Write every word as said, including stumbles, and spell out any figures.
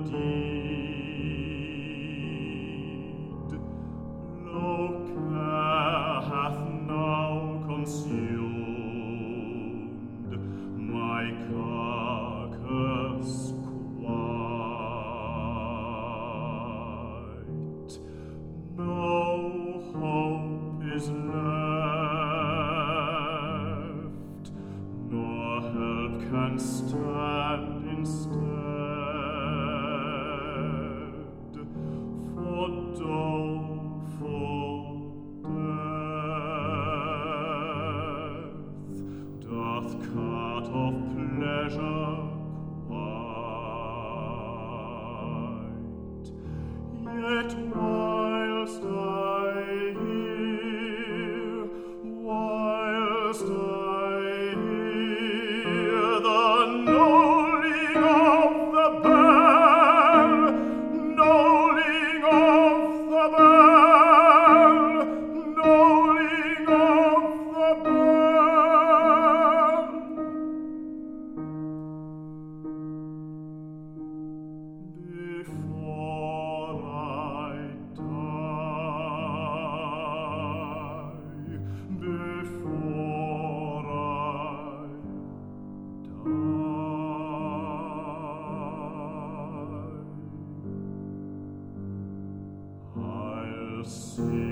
deed. Lo, care hath now consumed my carcass quite. No hope is left, nor help can stand instead, for doleful death doth cut off pleasure quite. Yet whilst I hear, whilst I hear the knolling of the bell, knolling of the bell, knolling of the bell, before I die, before I die, I'll sing.